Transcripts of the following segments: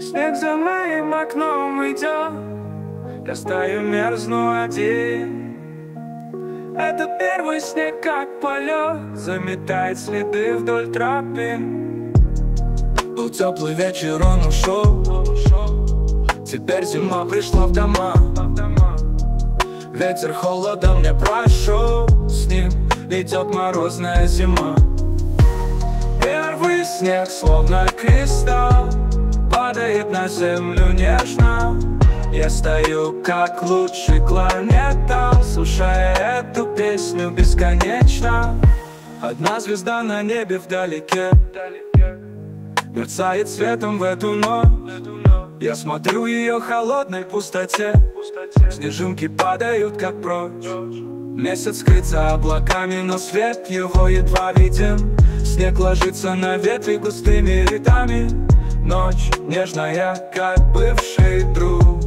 Снег за моим окном идет, я стою, мерзну один. Это первый снег, как полет, заметает следы вдоль тропин. Был теплый вечер, он ушел, теперь зима пришла в дома. Ветер холодом не прошел, с ним идет морозная зима. Первый снег, словно кристалл, падает на землю нежно. Я стою, как лучший кларнетал, слушая эту песню бесконечно. Одна звезда на небе вдалеке мерцает светом в эту ночь. Я смотрю ее холодной пустоте, снежинки падают, как прочь. Месяц скрыт за облаками, но свет его едва виден. Снег ложится на ветви густыми рядами. Ночь нежная, как бывший друг.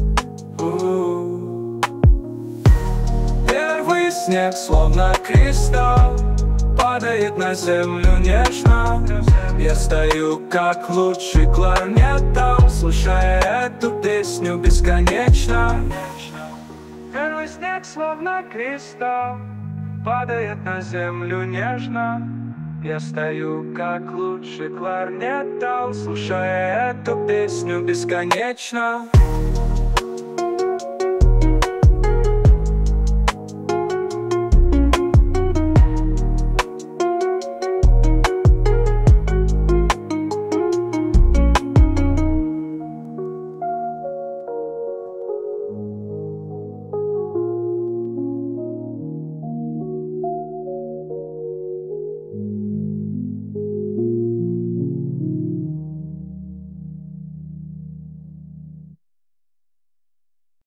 Первый снег, словно кристалл, падает на землю нежно. Я стою, как лучший кларнетал, слушая эту песню бесконечно. Первый снег, словно кристалл, падает на землю нежно. Я стою, как лучший кларнетал, слушая эту песню бесконечно.